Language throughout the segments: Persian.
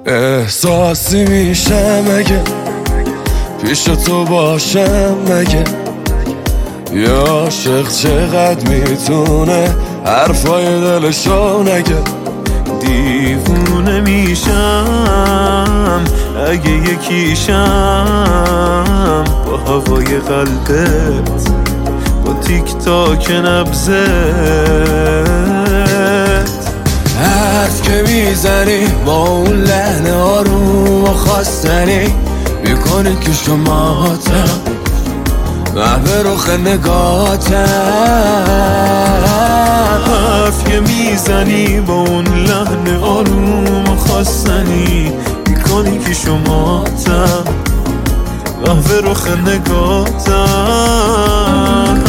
احساسی میشه مگه پیش تو باشم مگه؟ یه عاشق چقدر میتونه حرفای دلشو نگه؟ دیوونه میشم اگه یکیشم با هوای قلبت، با تیک تاک نبضت. حرف که میزنی با اون لحن آروم و خواستنی میکنی که شماتم محو رخ نگاتم. حرف که میزنی با اون لحن آروم و خواستنی میکنی که شماتم محو رخ نگاتم.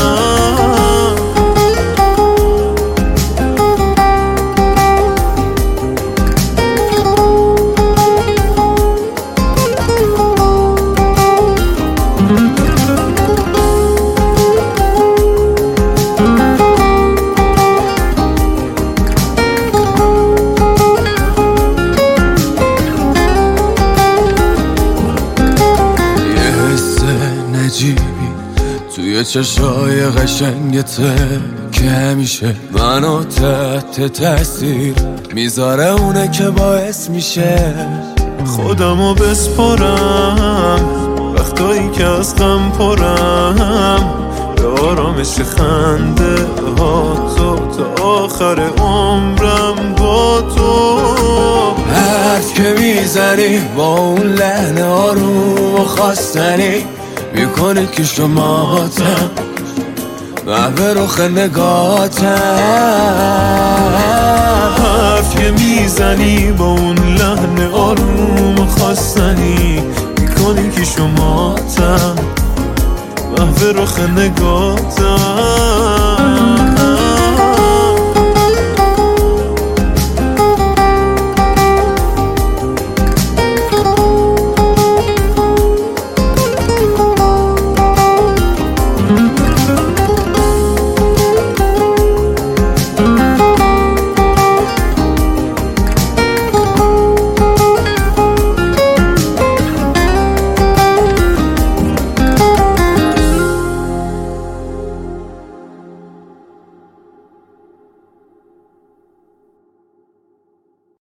توی چشای قشنگته که همیشه منو تحت تاثیر میذاره، اونه که باعث میشه خودمو بسپرم وقتایی که از غم پرم، به آرامش خنده ها تو تا آخر عمرم با تو. حرف که میزنی با اون لحن آروم و خواستنی میکنه که شماتم محو رخ نگاتم. حرف که میزنی با اون لحن آروم و خواستنی میکنی که شماتم محو رخ نگاتم.